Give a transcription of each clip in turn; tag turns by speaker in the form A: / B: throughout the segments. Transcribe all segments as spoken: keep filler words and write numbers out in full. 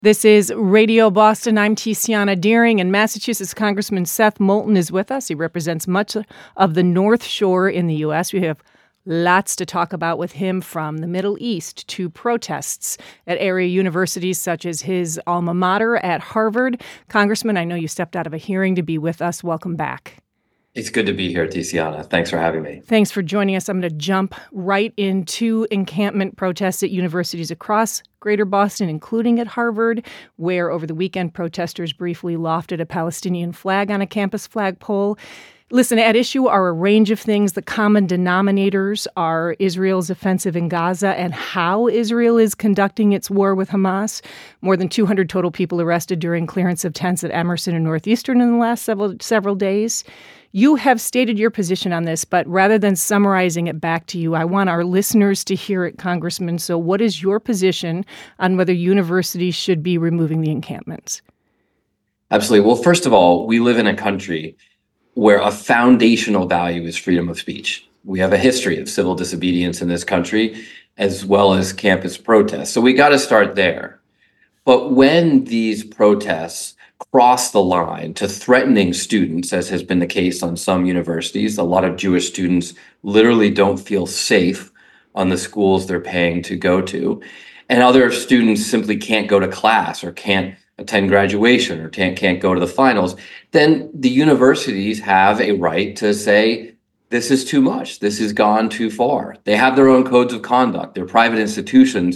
A: This is Radio Boston. I'm Tiziana Deering, and Massachusetts Congressman Seth Moulton is with us. He represents much of the North Shore in the U S. We have lots to talk about with him, from the Middle East to protests at area universities such as his alma mater at Harvard. Congressman, I know you stepped out of a hearing to be with us. Welcome back.
B: It's good to be here, Tiziana. Thanks for having me.
A: Thanks for joining us. I'm going to jump right into encampment protests at universities across Greater Boston, including at Harvard, where over the weekend protesters briefly lofted a Palestinian flag on a campus flagpole. Listen, at issue are a range of things. The common denominators are Israel's offensive in Gaza and how Israel is conducting its war with Hamas. More than two hundred total people arrested during clearance of tents at Emerson and Northeastern in the last several several days. You have stated your position on this, but rather than summarizing it back to you, I want our listeners to hear it, Congressman. So what is your position on whether universities should be removing the encampments?
B: Absolutely. Well, first of all, we live in a country where a foundational value is freedom of speech. We have a history of civil disobedience in this country, as well as campus protests. So we got to start there. But when these protests cross the line to threatening students, as has been the case on some universities, a lot of Jewish students literally don't feel safe on the schools they're paying to go to, and other students simply can't go to class or can't attend graduation or can't, can't go to the finals, then the universities have a right to say, this is too much. This has gone too far. They have their own codes of conduct. They're private institutions.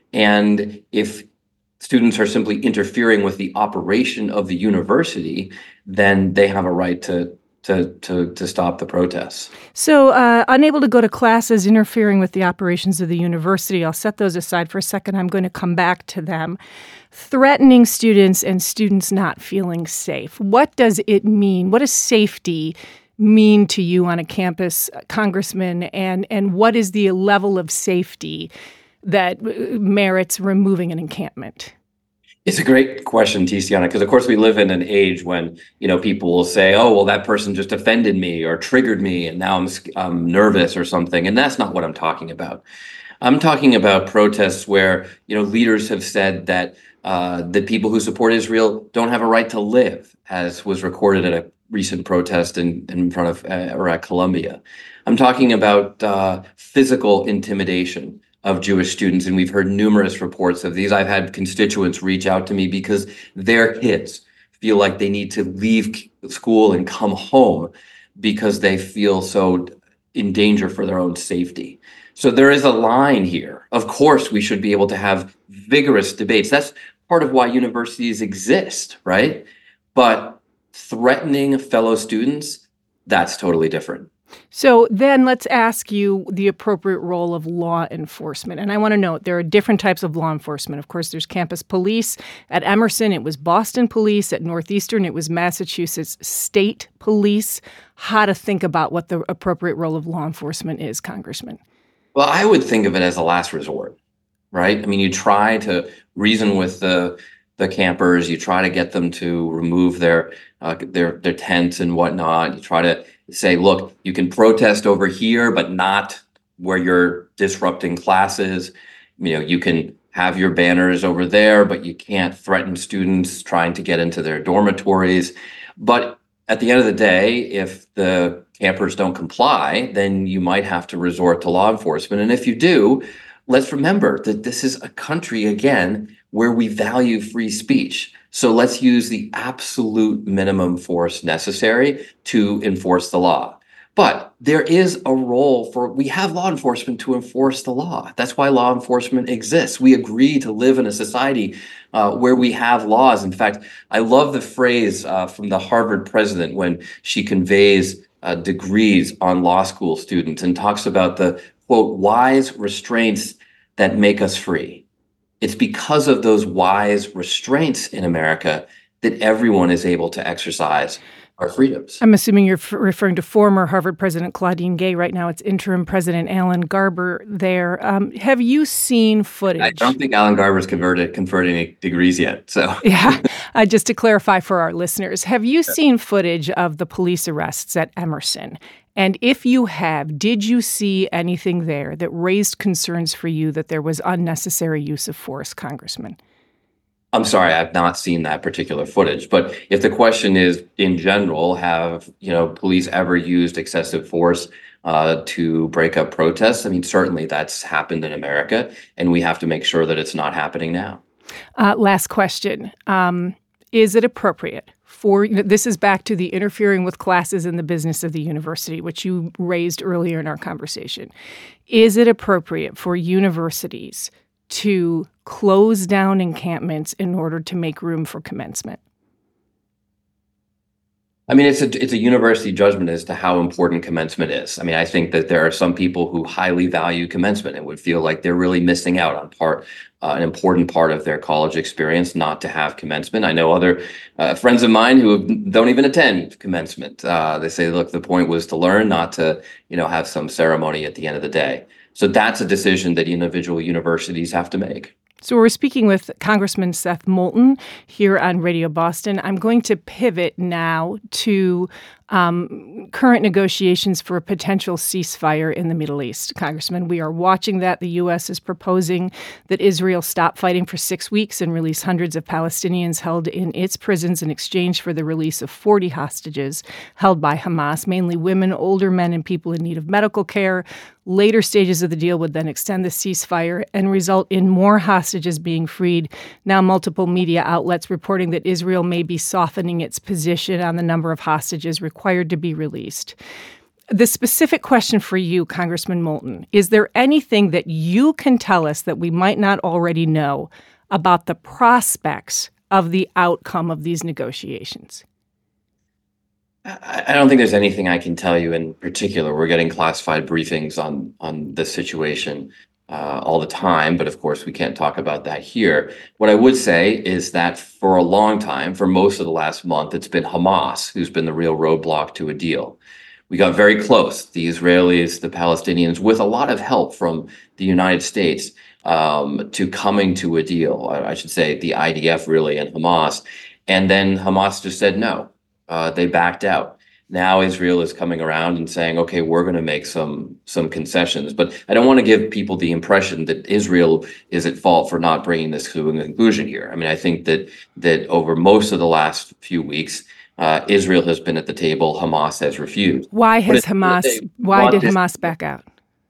B: And if students are simply interfering with the operation of the university, then they have a right to to to, to stop the protests.
A: So uh, unable to go to classes, interfering with the operations of the university. I'll set those aside for a second. I'm going to come back to them. Threatening students and students not feeling safe. What does it mean? What does safety mean to you on a campus, Congressman? And, and what is the level of safety that merits removing an encampment?
B: It's a great question, Tiziana, because of course we live in an age when, you know, people will say, oh, well, that person just offended me or triggered me and now I'm, I'm nervous or something. And that's not what I'm talking about. I'm talking about protests where, you know, leaders have said that uh, the people who support Israel don't have a right to live, as was recorded at a recent protest in, in front of uh, or at Columbia. I'm talking about uh, physical intimidation of Jewish students. And we've heard numerous reports of these. I've had constituents reach out to me because their kids feel like they need to leave school and come home because they feel so in danger for their own safety. So there is a line here. Of course, we should be able to have vigorous debates. That's part of why universities exist, right? But threatening fellow students, that's totally different.
A: So then let's ask you the appropriate role of law enforcement. And I want to note there are different types of law enforcement. Of course, there's campus police. At Emerson, it was Boston Police. At Northeastern, it was Massachusetts State Police. How to think about what the appropriate role of law enforcement is, Congressman?
B: Well, I would think of it as a last resort, right? I mean, you try to reason with the the campers. You try to get them to remove their uh, their their tents and whatnot. You try to say, look, you can protest over here, but not where you're disrupting classes. You know, you can have your banners over there, but you can't threaten students trying to get into their dormitories. But at the end of the day, if the campers don't comply, then you might have to resort to law enforcement. And if you do, let's remember that this is a country, again, where we value free speech. So let's use the absolute minimum force necessary to enforce the law. But there is a role for, we have law enforcement to enforce the law. That's why law enforcement exists. We agree to live in a society uh, where we have laws. In fact, I love the phrase uh, from the Harvard president when she conveys uh, degrees on law school students and talks about the, quote, wise restraints that make us free. It's because of those wise restraints in America that everyone is able to exercise our freedoms.
A: I'm assuming you're f- referring to former Harvard President Claudine Gay. Right now, it's interim President Alan Garber there. Um, have you seen footage?
B: I don't think Alan Garber's converted, conferred any degrees yet. So
A: yeah, uh, just to clarify for our listeners, have you seen footage of the police arrests at Emerson? And if you have, did you see anything there that raised concerns for you that there was unnecessary use of force, Congressman?
B: I'm sorry, I've not seen that particular footage. But if the question is in general, have, you know, police ever used excessive force uh, to break up protests? I mean, certainly that's happened in America, and we have to make sure that it's not happening now.
A: Uh, last question. Um, is it appropriate for, this is back to the interfering with classes in the business of the university, which you raised earlier in our conversation. Is it appropriate for universities to close down encampments in order to make room for commencement?
B: I mean, it's a it's a university judgment as to how important commencement is. I mean, I think that there are some people who highly value commencement and would feel like they're really missing out on part, uh, an important part of their college experience not to have commencement. I know other uh, friends of mine who don't even attend commencement. Uh, they say, look, the point was to learn, not to, you know, have some ceremony at the end of the day. So that's a decision that individual universities have to make.
A: So we're speaking with Congressman Seth Moulton here on Radio Boston. I'm going to pivot now to um, current negotiations for a potential ceasefire in the Middle East. Congressman, we are watching that. The U S is proposing that Israel stop fighting for six weeks and release hundreds of Palestinians held in its prisons in exchange for the release of forty hostages held by Hamas, mainly women, older men, and people in need of medical care. Later stages of the deal would then extend the ceasefire and result in more hostages being freed. Now, multiple media outlets reporting that Israel may be softening its position on the number of hostages required to be released. The specific question for you, Congressman Moulton, is there anything that you can tell us that we might not already know about the prospects of the outcome of these negotiations?
B: I don't think there's anything I can tell you in particular. We're getting classified briefings on on this situation uh, all the time, but of course we can't talk about that here. What I would say is that for a long time, for most of the last month, it's been Hamas who's been the real roadblock to a deal. We got very close, the Israelis, the Palestinians, with a lot of help from the United States um, to coming to a deal. I, I should say the I D F really and Hamas. And then Hamas just said no. Uh, they backed out. Now Israel is coming around and saying, okay, we're going to make some some concessions. But I don't want to give people the impression that Israel is at fault for not bringing this to a conclusion here. I mean, I think that that over most of the last few weeks, uh, Israel has been at the table. Hamas has refused.
A: Why has Hamas? Why did Hamas back out?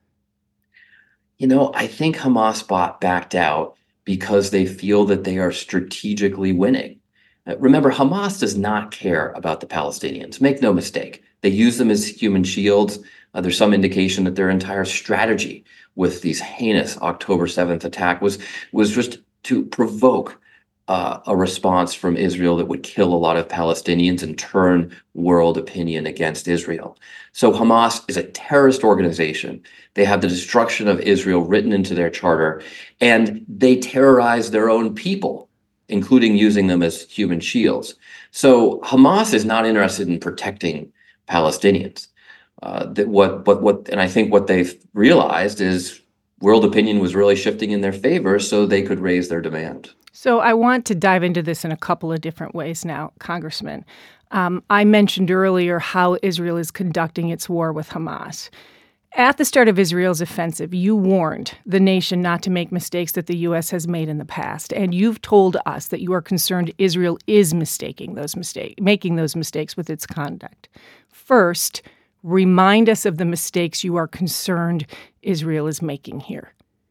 B: You know, I think Hamas bought, backed out because they feel that they are strategically winning. Uh, Remember, Hamas does not care about the Palestinians. Make no mistake. They use them as human shields. Uh, there's some indication that their entire strategy with these heinous October seventh attack was, was just to provoke uh, a response from Israel that would kill a lot of Palestinians and turn world opinion against Israel. So Hamas is a terrorist organization. They have the destruction of Israel written into their charter, and they terrorize their own people, including using them as human shields. So Hamas is not interested in protecting Palestinians. Uh, that what, but what, and I think what they've realized is world opinion was really shifting in their favor, so they could raise their demand.
A: So I want to dive into this in a couple of different ways now, Congressman. Um, I mentioned earlier how Israel is conducting its war with Hamas. At the start of Israel's offensive, you warned the nation not to make mistakes that the U S has made in the past. And you've told us that you are concerned Israel is mistaking those mistakes, making those mistakes with its conduct. First, remind us of the mistakes you are concerned Israel is making here.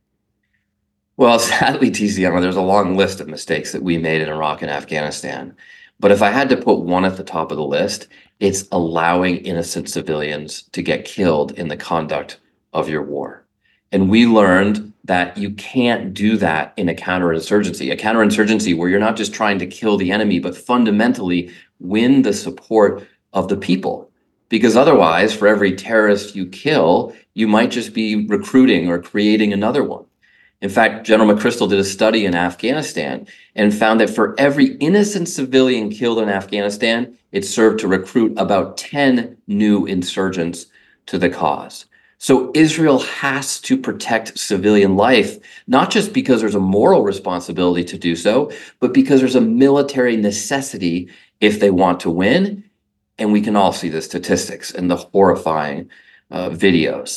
B: Well, sadly, Tiziana, there's a long list of mistakes that we made in Iraq and Afghanistan. But if I had to put one at the top of the list, it's allowing innocent civilians to get killed in the conduct of your war. And we learned that you can't do that in a counterinsurgency, a counterinsurgency where you're not just trying to kill the enemy, but fundamentally win the support of the people. Because otherwise, for every terrorist you kill, you might just be recruiting or creating another one. In fact, General McChrystal did a study in Afghanistan and found that for every innocent civilian killed in Afghanistan, it served to recruit about ten new insurgents to the cause. So Israel has to protect civilian life, not just because there's a moral responsibility to do so, but because there's a military necessity if they want to win. And we can all see the statistics and the horrifying uh, videos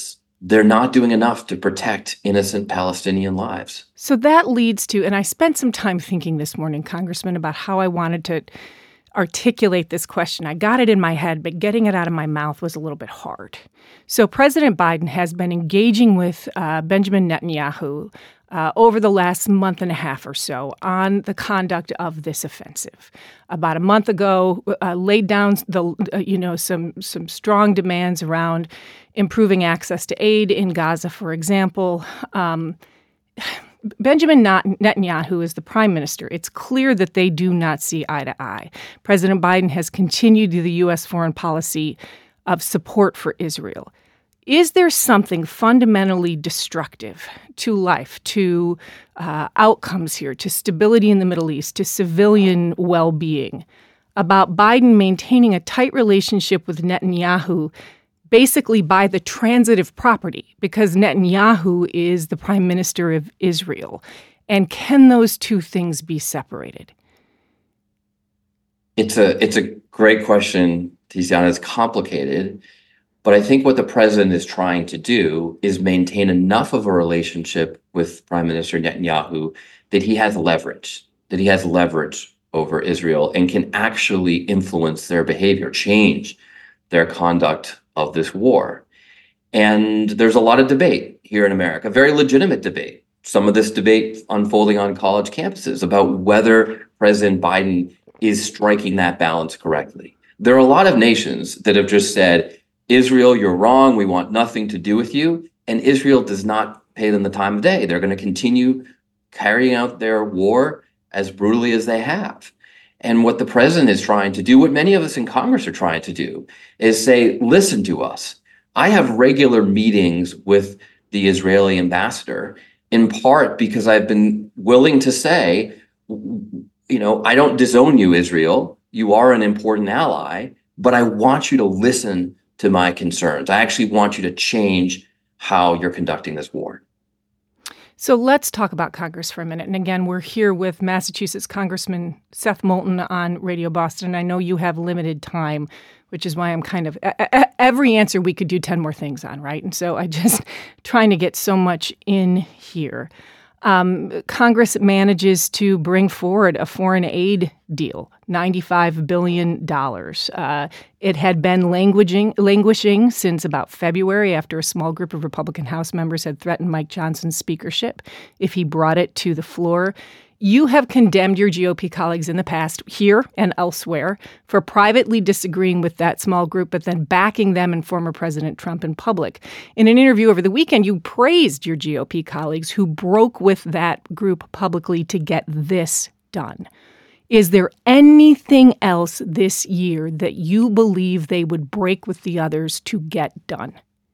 B: they're not doing enough to protect innocent Palestinian lives.
A: So that leads to, and I spent some time thinking this morning, Congressman, about how I wanted to articulate this question. I got it in my head, but getting it out of my mouth was a little bit hard. So President Biden has been engaging with uh, Benjamin Netanyahu uh, over the last month and a half or so on the conduct of this offensive. About a month ago, uh, laid down the uh, you know some some strong demands around improving access to aid in Gaza, for example. Um, Benjamin Netanyahu is the prime minister. It's clear that they do not see eye to eye. President Biden has continued the U S foreign policy of support for Israel. Is there something fundamentally destructive to life, to uh, outcomes here, to stability in the Middle East, to civilian well-being about Biden maintaining a tight relationship with Netanyahu basically by the transitive property, because Netanyahu is the prime minister of Israel? And can those two things be separated?
B: It's a it's a great question, Tiziana. It's complicated, but I think what the president is trying to do is maintain enough of a relationship with Prime Minister Netanyahu that he has leverage, that he has leverage over Israel and can actually influence their behavior, change their conduct of this war. And there's a lot of debate here in America, very legitimate debate. Some of this debate unfolding on college campuses about whether President Biden is striking that balance correctly. There are a lot of nations that have just said, Israel, you're wrong. We want nothing to do with you. And Israel does not pay them the time of day. They're going to continue carrying out their war as brutally as they have. And what the president is trying to do, what many of us in Congress are trying to do, is say, listen to us. I have regular meetings with the Israeli ambassador, in part because I've been willing to say, you know, I don't disown you, Israel. You are an important ally, but I want you to listen to my concerns. I actually want you to change how you're conducting this war.
A: So let's talk about Congress for a minute. And again, we're here with Massachusetts Congressman Seth Moulton on Radio Boston. I know you have limited time, which is why I'm kind of every answer we could do ten more things on, right? And so I just trying to get so much in here. Um, Congress manages to bring forward a foreign aid deal, ninety-five billion dollars. Uh, it had been languishing, languishing since about February after a small group of Republican House members had threatened Mike Johnson's speakership if he brought it to the floor. You have condemned your G O P colleagues in the past, here and elsewhere, for privately disagreeing with that small group, but then backing them and former President Trump in public. In an interview over the weekend, you praised your G O P colleagues who broke with that group publicly to get this done. Is there anything else this year that you believe they would break with the others to get done?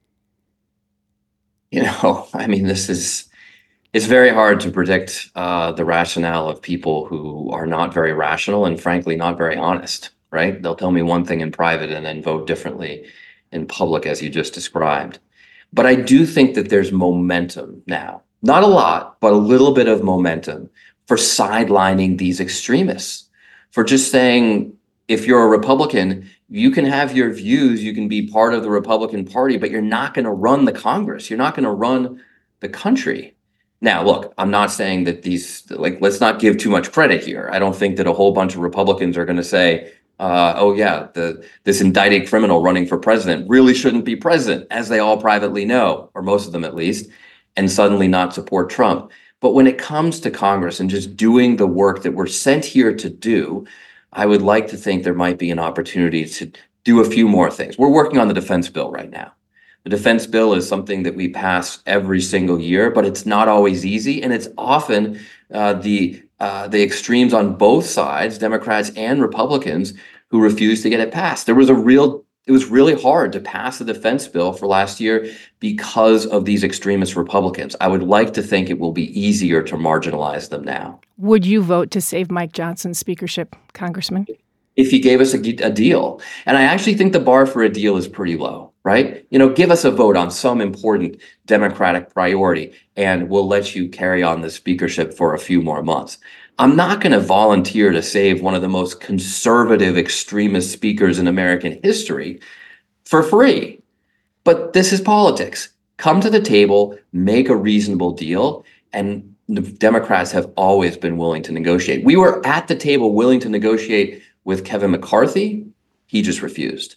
B: You know, I mean, this is... It's very hard to predict uh, the rationale of people who are not very rational and, frankly, not very honest, right? They'll tell me one thing in private and then vote differently in public, as you just described. But I do think that there's momentum now. Not a lot, but a little bit of momentum for sidelining these extremists, for just saying, if you're a Republican, you can have your views, you can be part of the Republican Party, but you're not going to run the Congress. You're not going to run the country. Now, look, I'm not saying that these, like, let's not give too much credit here. I don't think that a whole bunch of Republicans are going to say, uh, oh, yeah, the this indicted criminal running for president really shouldn't be president, as they all privately know, or most of them at least, and suddenly not support Trump. But when it comes to Congress and just doing the work that we're sent here to do, I would like to think there might be an opportunity to do a few more things. We're working on the defense bill right now. The defense bill is something that we pass every single year, but it's not always easy. And it's often uh, the uh, the extremes on both sides, Democrats and Republicans, who refuse to get it passed. There was a real, it was really hard to pass the defense bill for last year because of these extremist Republicans. I would like to think it will be easier to marginalize them now.
A: Would you vote to save Mike Johnson's speakership, Congressman?
B: If he gave us a, a deal. And I actually think the bar for a deal is pretty low, right? You know, give us a vote on some important Democratic priority, and we'll let you carry on the speakership for a few more months. I'm not going to volunteer to save one of the most conservative extremist speakers in American history for free. But this is politics. Come to the table, make a reasonable deal, and the Democrats have always been willing to negotiate. We were at the table willing to negotiate with Kevin McCarthy. He just refused.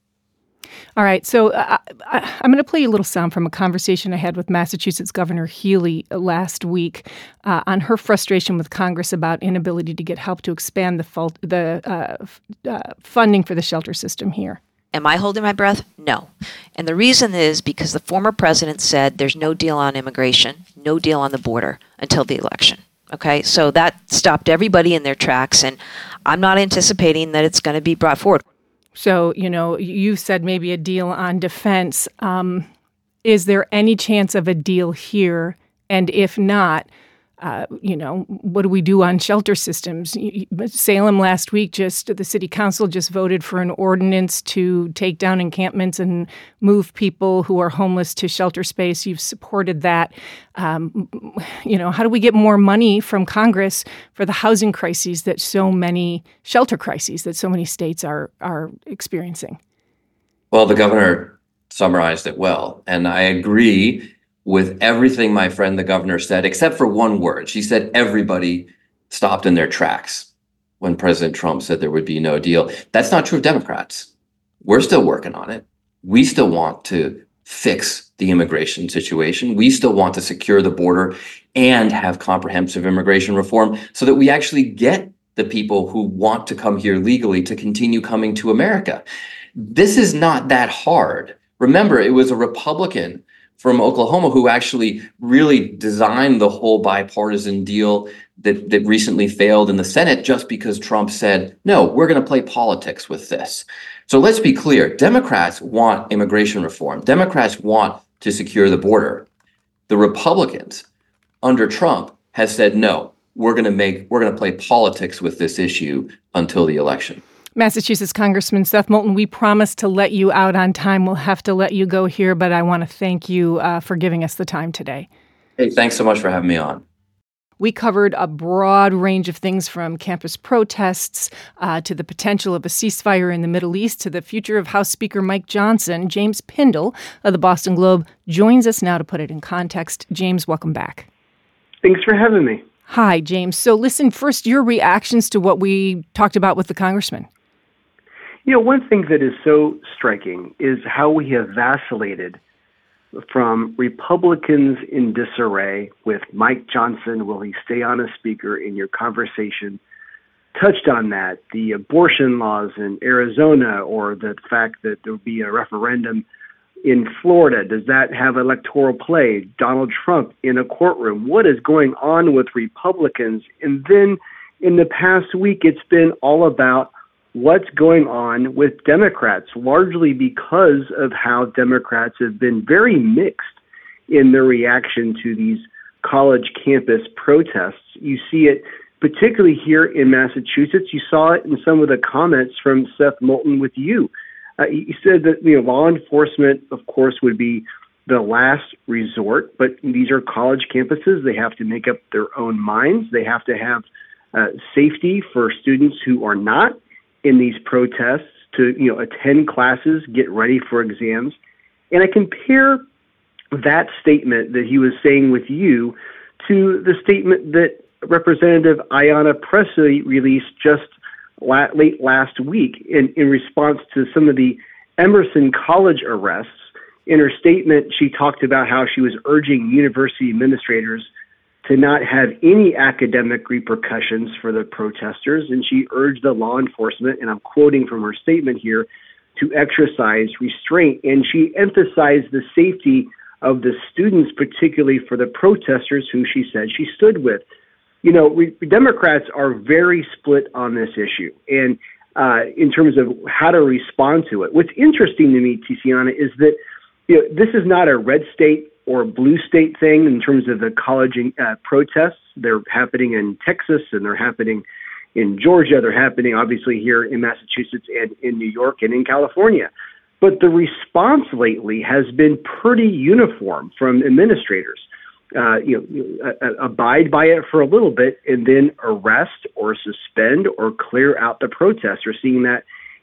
A: All right, so uh, I, I'm going to play you a little sound from a conversation I had with Massachusetts Governor Healey last week uh, on her frustration with Congress about inability to get help to expand the, ful- the uh, f- uh, funding for the shelter system here.
C: Am I holding my breath? No. And the reason is because the former president said there's no deal on immigration, no deal on the border until the election. Okay, so that stopped everybody in their tracks, and I'm not anticipating that it's going to be brought forward.
A: So, you know, you said maybe a deal on defense. Um, is there any chance of a deal here? And if not, uh, you know, what do we do on shelter systems? Salem last week, just the city council just voted for an ordinance to take down encampments and move people who are homeless to shelter space. You've supported that. Um, you know, how do we get more money from Congress for the housing crises that so many shelter crises that so many states are are experiencing?
B: Well, the governor summarized it well, and I agree with everything my friend the governor said, except for one word. She said everybody stopped in their tracks when President Trump said there would be no deal. That's not true of Democrats. We're still working on it. We still want to fix the immigration situation. We still want to secure the border and have comprehensive immigration reform so that we actually get the people who want to come here legally to continue coming to America. This is not that hard. Remember, it was a Republican from Oklahoma who actually really designed the whole bipartisan deal that, that recently failed in the Senate just because Trump said, no, we're going to play politics with this. So let's be clear. Democrats want immigration reform. Democrats want to secure the border. The Republicans under Trump has said, no, we're going to make, we're going to play politics with this issue until the election.
A: Massachusetts Congressman Seth Moulton, we promised to let you out on time. We'll have to let you go here, but I want to thank you uh, for giving us the time today.
B: Hey, thanks so much for having me on.
A: We covered a broad range of things from campus protests uh, to the potential of a ceasefire in the Middle East to the future of House Speaker Mike Johnson. James Pindell of the Boston Globe joins us now to put it in context. James, welcome back.
D: Thanks for having me.
A: Hi, James. So listen, first, your reactions to what we talked about with the congressman.
D: You know, one thing that is so striking is how we have vacillated from Republicans in disarray with Mike Johnson, will he stay on as speaker, in your conversation touched on that, the abortion laws in Arizona, or the fact that there will be a referendum in Florida. Does that have electoral play? Donald Trump in a courtroom. What is going on with Republicans? And then in the past week, it's been all about what's going on with Democrats, largely because of how Democrats have been very mixed in their reaction to these college campus protests. You see it particularly here in Massachusetts. You saw it in some of the comments from Seth Moulton with you. Uh, he said that, you know, law enforcement, of course, would be the last resort, but these are college campuses. They have to make up their own minds. They have to have uh, safety for students who are not in these protests to, you know, attend classes, get ready for exams. And I compare that statement that he was saying with you to the statement that Representative Ayanna Pressley released just la- late last week in, in response to some of the Emerson College arrests. In her statement, she talked about how she was urging university administrators to not have any academic repercussions for the protesters, and she urged the law enforcement, and I'm quoting from her statement here, to exercise restraint. And she emphasized the safety of the students, particularly for the protesters who she said she stood with. You know, we, Democrats are very split on this issue, and uh, in terms of how to respond to it. What's interesting to me, Tiziana, is that, you know, this is not a red state or blue state thing in terms of the college uh, protests. They're happening in Texas, and they're happening in Georgia. They're happening, obviously, here in Massachusetts and in New York and in California. But the response lately has been pretty uniform from administrators. Uh, you know, uh, abide by it for a little bit and then arrest or suspend or clear out the protests. We're seeing that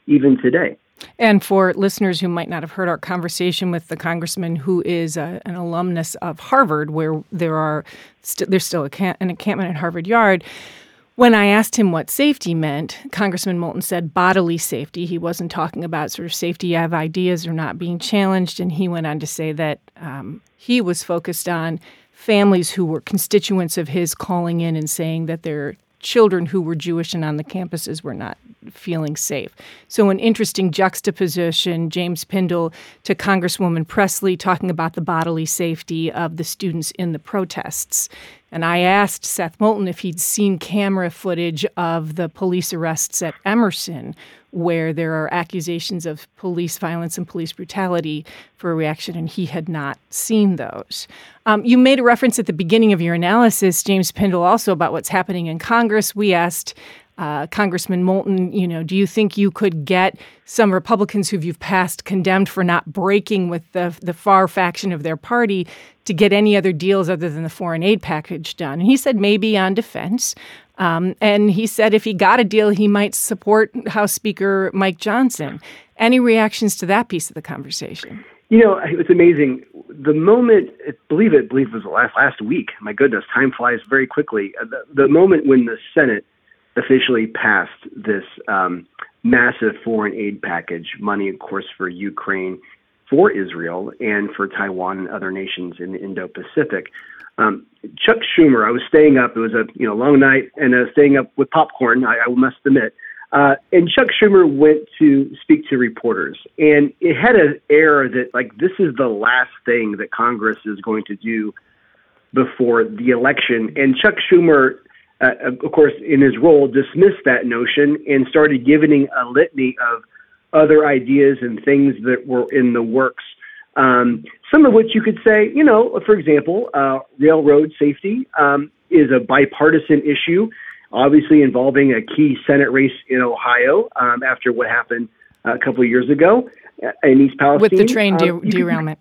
D: even today.
A: And for listeners who might not have heard our conversation with the congressman who is a, an alumnus of Harvard, where there are st- there's still a camp- an encampment at Harvard Yard, when I asked him what safety meant, Congressman Moulton said bodily safety. He wasn't talking about sort of safety of ideas or not being challenged. And he went on to say that um, he was focused on families who were constituents of his calling in and saying that their children who were Jewish and on the campuses were not feeling safe. So an interesting juxtaposition, James Pindell to Congresswoman Presley talking about the bodily safety of the students in the protests. And I asked Seth Moulton if he'd seen camera footage of the police arrests at Emerson, where there are accusations of police violence and police brutality, for a reaction, and he had not seen those. Um, you made a reference at the beginning of your analysis, James Pindell, also about what's happening in Congress. We asked uh, Congressman Moulton, you know, do you think you could get some Republicans who you've passed condemned for not breaking with the, the far faction of their party to get any other deals other than the foreign aid package done? And he said maybe on defense. Um, and he said if he got a deal, he might support House Speaker Mike Johnson. Any reactions to that piece of the conversation?
D: You know, it's amazing. The moment, I believe it, I believe it was last, last week, my goodness, time flies very quickly. The, the moment when the Senate officially passed this um, massive foreign aid package, money, of course, for Ukraine, for Israel, and for Taiwan and other nations in the Indo-Pacific. Um, Chuck Schumer, I was staying up. It was a you know long night, and I was staying up with popcorn, I, I must admit. Uh, and Chuck Schumer went to speak to reporters, and it had an air that, like, this is the last thing that Congress is going to do before the election. And Chuck Schumer, uh, of course, in his role, dismissed that notion and started giving a litany of other ideas and things that were in the works. Um, some of which you could say, you know, for example, uh, railroad safety um, is a bipartisan issue, obviously involving a key Senate race in Ohio um, after what happened a couple of years ago in East Palestine.
A: With the train de-
D: um,
A: derailment.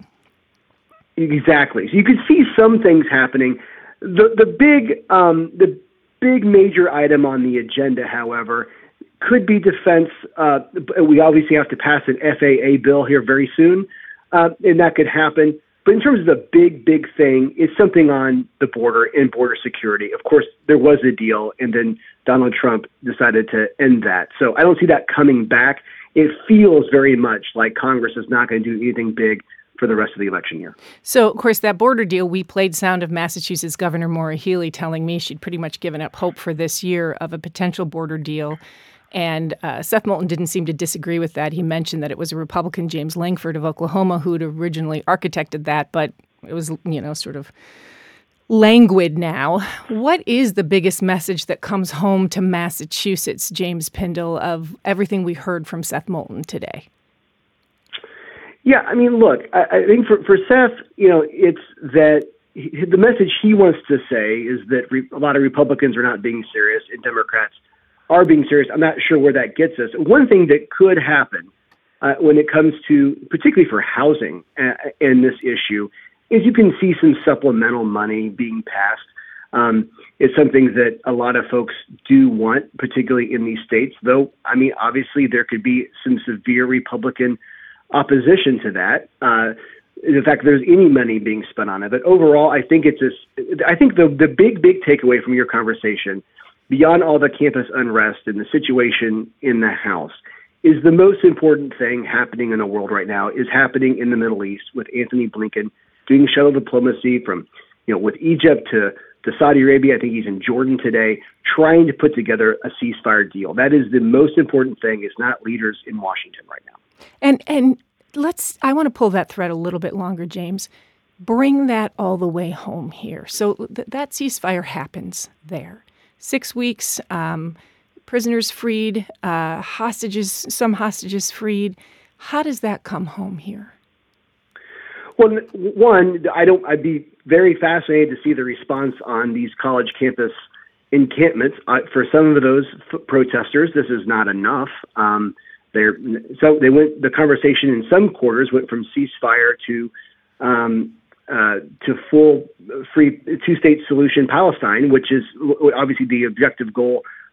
D: Could, exactly. So you could see some things happening. The the big um, the big major item on the agenda, however, could be defense. Uh, we obviously have to pass an F A A bill here very soon. Uh, and that could happen. But in terms of the big, big thing, it's something on the border and border security. Of course, there was a deal, and then Donald Trump decided to end that. So I don't see that coming back. It feels very much like Congress is not going to do anything big for the rest of the election year.
A: So, of course, that border deal, we played sound of Massachusetts Governor Maura Healey telling me she'd pretty much given up hope for this year of a potential border deal. And uh, Seth Moulton didn't seem to disagree with that. He mentioned that it was a Republican, James Langford of Oklahoma, who'd originally architected that, but it was, you know, sort of languid now. What is the biggest message that comes home to Massachusetts, James Pindell, of everything we heard from Seth Moulton today?
D: Yeah, I mean, look, I, I think for, for Seth, you know, it's that he, the message he wants to say is that re- a lot of Republicans are not being serious and Democrats are being serious. I'm not sure where that gets us. One thing that could happen uh, when it comes to, particularly for housing uh, and this issue, is you can see some supplemental money being passed. Um, it's something that a lot of folks do want, particularly in these states, though, I mean, obviously there could be some severe Republican opposition to that. Uh, the fact that there's any money being spent on it. But overall, I think it's just, I think the, the big, big takeaway from your conversation, beyond all the campus unrest and the situation in the House, is the most important thing happening in the world right now is happening in the Middle East with Anthony Blinken doing shuttle diplomacy from, you know, with Egypt to, to Saudi Arabia. I think he's in Jordan today, trying to put together a ceasefire deal. That is the most important thing. It's not leaders in Washington right now.
A: And and let's, I want to pull that thread a little bit longer, James. Bring that all the way home here. So th- that ceasefire happens there. Six weeks, um, prisoners freed, uh, hostages, some hostages freed. How does that come home here?
D: Well, one, I don't. I'd be very fascinated to see the response on these college campus encampments. Uh, for some of those f- protesters, this is not enough. Um, they're so they went. The conversation in some quarters went from ceasefire to um, Uh, to full free two-state solution Palestine, which is obviously the objective goal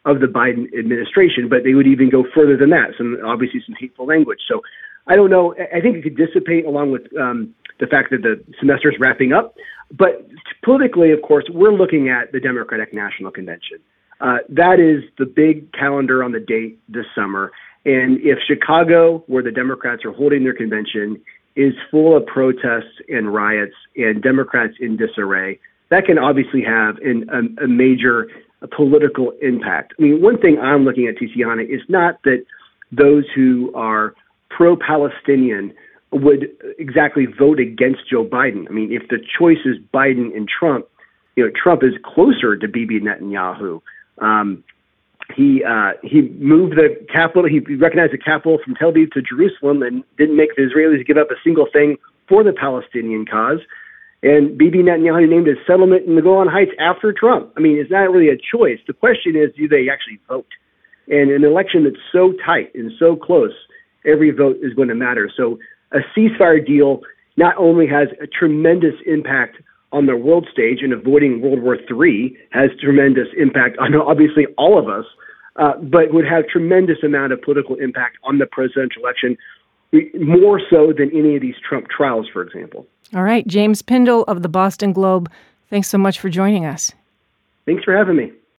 D: of the Biden administration, but they would even go further than that. Some obviously some hateful language. So I don't know. I think it could dissipate along with um, the fact that the semester is wrapping up. But politically, of course, we're looking at the Democratic National Convention. Uh, that is the big calendar on the date this summer. And if Chicago, where the Democrats are holding their convention, is full of protests and riots and Democrats in disarray, that can obviously have an, a, a major political impact. I mean, one thing I'm looking at, Tiziana, is not that those who are pro-Palestinian would exactly vote against Joe Biden. I mean, if the choice is Biden and Trump, you know, Trump is closer to Bibi Netanyahu. Um, he uh, he moved the capital. He recognized the capital from Tel Aviv to Jerusalem and didn't make the Israelis give up a single thing for the Palestinian cause. And Bibi Netanyahu named his settlement in the Golan Heights after Trump. I mean, it's not really a choice. The question is, do they actually vote? And an election that's so tight and so close, every vote is going to matter. So a ceasefire deal not only has a tremendous impact on the world stage and avoiding World War Three, has tremendous impact on obviously all of us, uh, but would have tremendous amount of political impact on the presidential election, more so than any of these Trump trials, for example.
A: All right. James Pindell of the Boston Globe, thanks so much for joining us.
D: Thanks for having me.